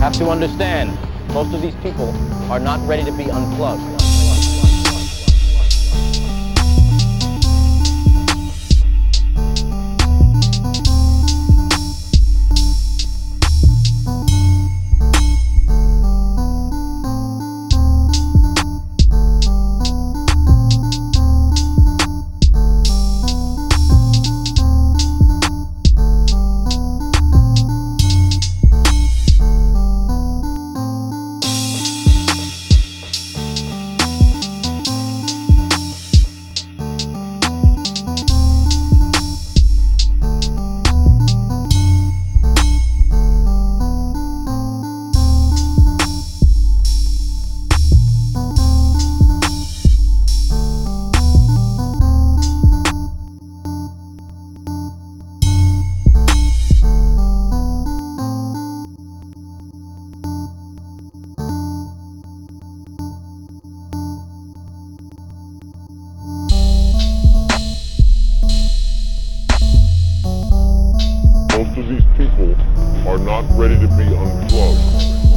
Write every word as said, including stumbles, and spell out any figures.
have to understand, most of these people are not ready to be unplugged. Most of these people are not ready to be unplugged.